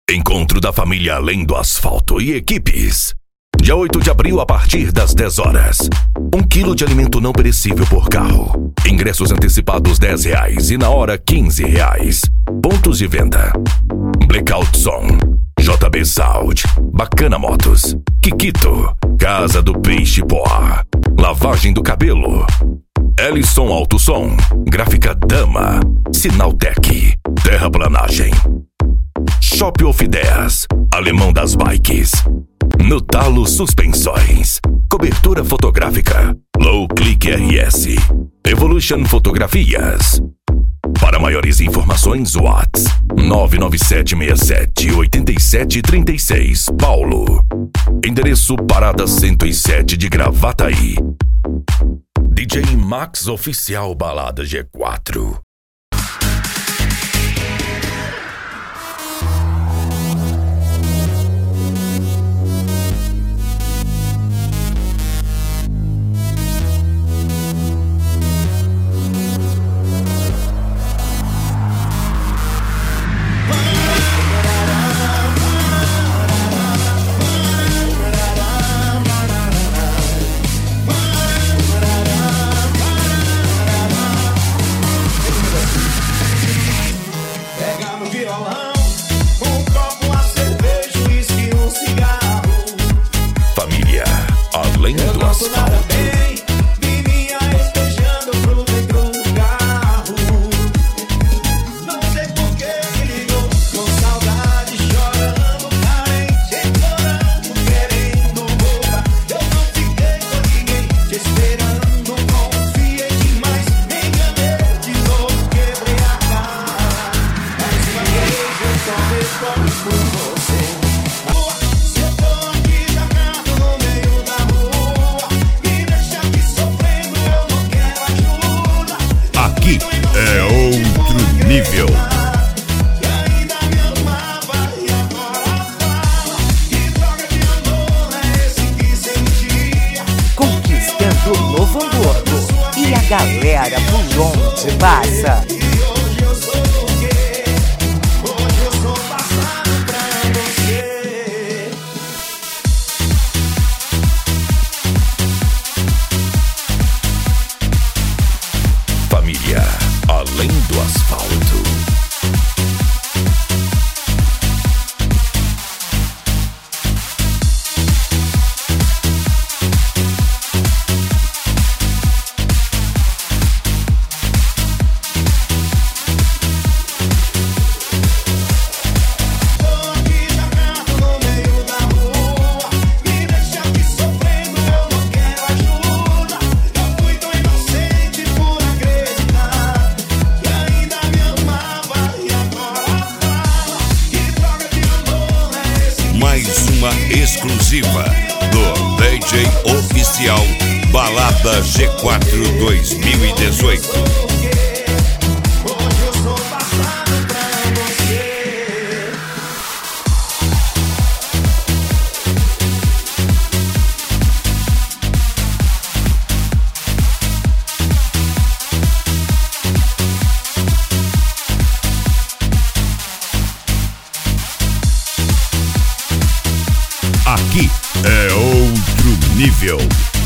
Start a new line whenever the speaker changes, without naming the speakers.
Encontro da família Além do Asfalto e equipes. Dia 8 de abril, a partir das 10 horas. 1 quilo de alimento não perecível por carro. Ingressos antecipados R$10 e na hora R$15. Pontos de venda: Blackout Som, JB Sound, Bacana Motos, Kikito, Casa do Peixe Poá, Lavagem do Cabelo, Ellison Alto Som, Gráfica Dama, Sinaltec, Terraplanagem, Shop of Ideias, Alemão das Bikes, No Talo Suspensões, Cobertura Fotográfica, Low Click RS, Evolution Fotografias. Para maiores informações, WhatsApp 997678736, Paulo. Endereço: Parada 107 de Gravataí. DJ Max Oficial Balada G4. Além do Asfalto. Aqui é outro nível.
Conquistando o Novo Hamburgo. E a galera por onde passa.
Família Além do Asfalto.
Mais uma exclusiva do DJ Oficial Balada G4 2018.
Aqui é outro nível.